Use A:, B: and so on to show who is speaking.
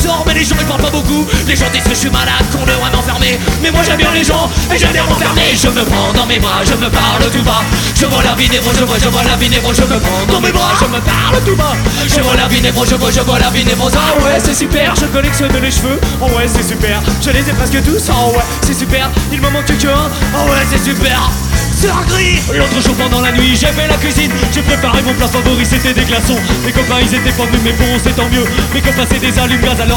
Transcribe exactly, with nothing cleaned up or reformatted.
A: sors mais les gens ils parlent pas beaucoup. Les gens disent que je suis malade, qu'on devrait m'enfermer. Mais moi j'aime bien les gens et j'aime bien m'enfermer. Je me prends dans mes bras, je me parle tout bas. Je vois la vie négro, je vois, je vois la vie négro. Je me prends dans mes bras, je me parle tout bas. Je vois la vie négro, je vois, je vois la vie négro. Ah ouais c'est super, je collectionne les cheveux. Oh ouais c'est super, je les ai presque tous. Oh ouais c'est super, il me manque que un. Oh ouais c'est super. C'est gris. L'autre jour pendant la nuit j'ai fait la cuisine. J'ai préparé mon plat favori, c'était des glaçons. Mes copains ils étaient pas venus mais bon c'est tant mieux. Mes copains c'est des allumes gaz alors